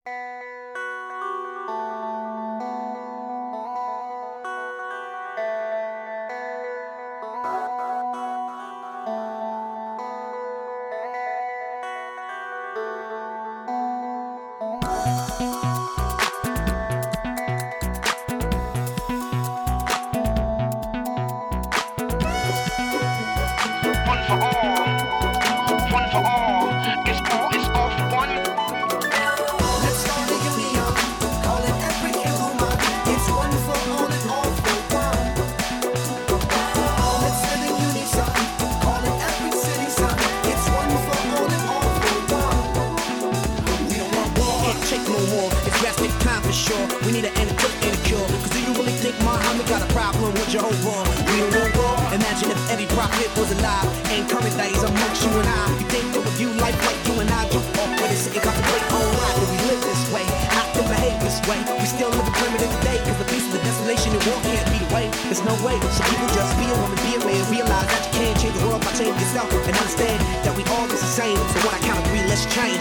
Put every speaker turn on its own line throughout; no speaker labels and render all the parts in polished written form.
We need an antidote and a cure. Cause do you really think Muhammad got a problem with Jehovah? We don't want war. Imagine if every prophet was alive and current days amongst you and I. You think they would view life like you and I do? Off with it, sitting contemplate on why do we live this way? Act and behave this way. We still live in primitive today. Cause the peace of the desolation and war can't be the way. There's no way. So people just be a woman, be a man. Realize that you can't change the world by changing yourself. And understand that we all just the same. So when I count to 3, let's change.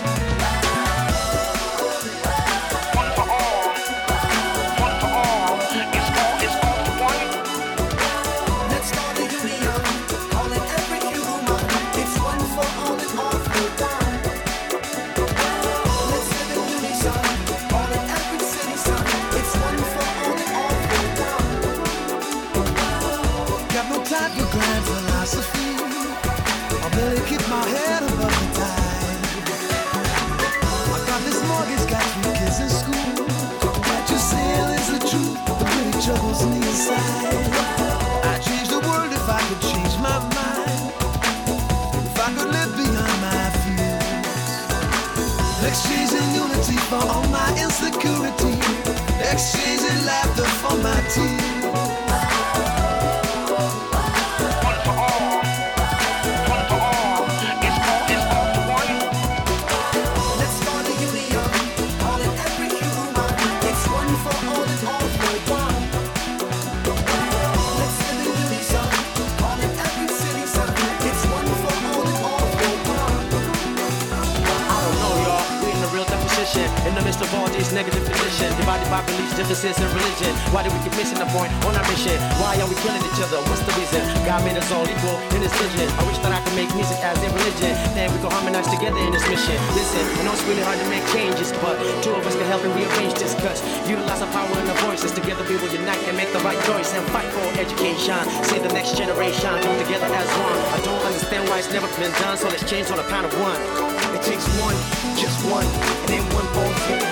I'd change the world if I could change my mind. If I could live beyond my fears. Exchanging unity for all my insecurity. Exchanging laughter for my tears.
In the midst of all these negative conditions, divided by beliefs, differences in religion. Why do we keep missing the point on our mission? Why are we killing each other? What's the reason? God made us all equal in His vision. I wish that I could make music as a religion. Then we could harmonize together in this mission. Listen, I know it's really hard to make changes, but 2 of us can help and rearrange this. Cause utilize our power and our voices. Together we will unite and make the right choice and fight for education. Save the next generation, come together as one. I don't understand why it's never been done, so let's change on a pound of one.
It takes one, just one, and then one ball for